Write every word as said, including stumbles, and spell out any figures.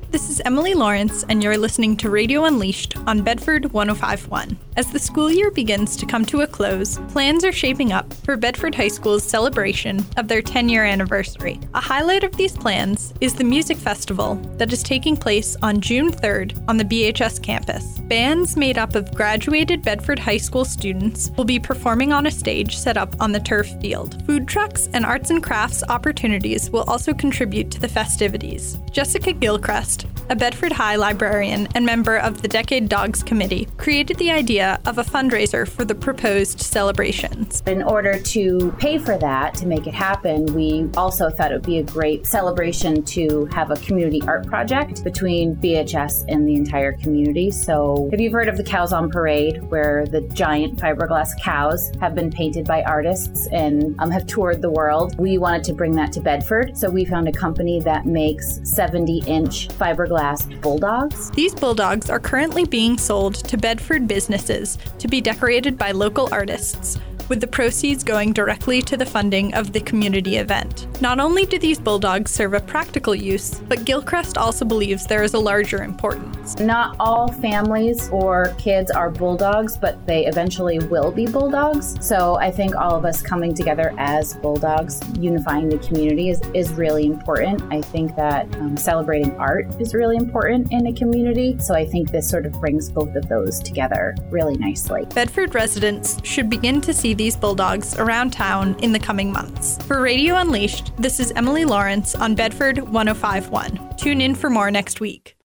This is Emily Lawrence, and you're listening to Radio Unleashed on Bedford one oh five point one. As the school year begins to come to a close, plans are shaping up for Bedford High School's celebration of their ten-year anniversary. A highlight of these plans is the music festival that is taking place on June third on the B H S campus. Bands made up of graduated Bedford High School students will be performing on a stage set up on the turf field. Food trucks and arts and crafts opportunities will also contribute to the festivities. Jessica Gilchrist, a Bedford High librarian and member of the Decade Dogs Committee, created the idea of a fundraiser for the proposed celebrations. In order to pay for that, to make it happen, we also thought it would be a great celebration to have a community art project between B H S and the entire community. So have you heard of the Cows on Parade, where the giant fiberglass cows have been painted by artists and um, have toured the world? We wanted to bring that to Bedford, so we found a company that makes seventy-inch fiberglass bulldogs. These bulldogs are currently being sold to Bedford businesses to be decorated by local artists, with the proceeds going directly to the funding of the community event. Not only do these bulldogs serve a practical use, but Gilchrist also believes there is a larger importance. Not all families or kids are bulldogs, but they eventually will be bulldogs. So I think all of us coming together as bulldogs, unifying the community is, is really important. I think that um, celebrating art is really important in a community. So I think this sort of brings both of those together really nicely. Bedford residents should begin to see these bulldogs around town in the coming months. For Radio Unleashed, this is Emily Lawrence on Bedford one oh five point one. Tune in for more next week.